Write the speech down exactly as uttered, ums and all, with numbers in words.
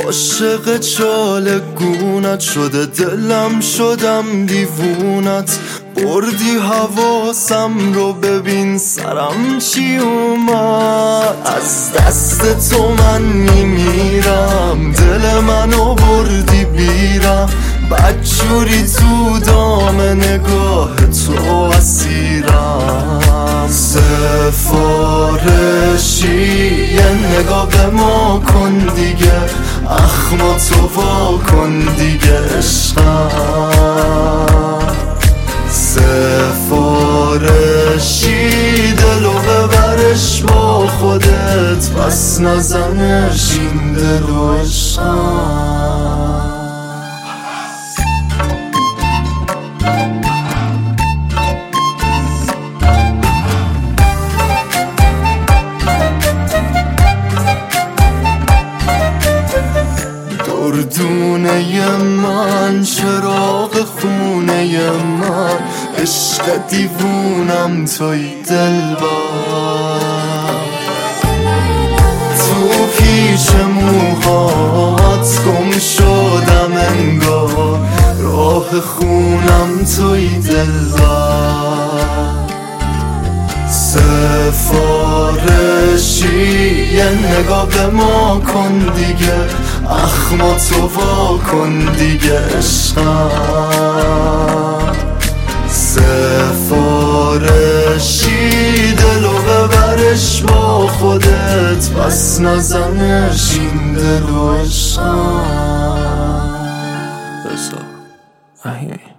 عاشق چاله گونت شده دلم، شدم دیوونت. بردی حواسم رو، ببین سرم چی اومد. از دست تو من میمیرم، دل منو بردی بیرم. بدجوری تو دام نگاه تو اسیرم. سفارشی یه نگاه به ما کن دیگه، اخما تو وا کن دیگه عشقم. سفارشی دلو ببرش با خودت، پس نزنش این دلو عشقم. دردونه من، چراغ خونه من، عشق دیوونم توی دلبر. تو پیش موهات گم شدم انگار، راه خونم توی دلبر. سفارشی یه نگاه به ما کن دیگه، اخما تو وا کن دیگه عشقم. سفارشی دلو ببرش با خودت، پس نزنش این دلو عشقم. بسا احیی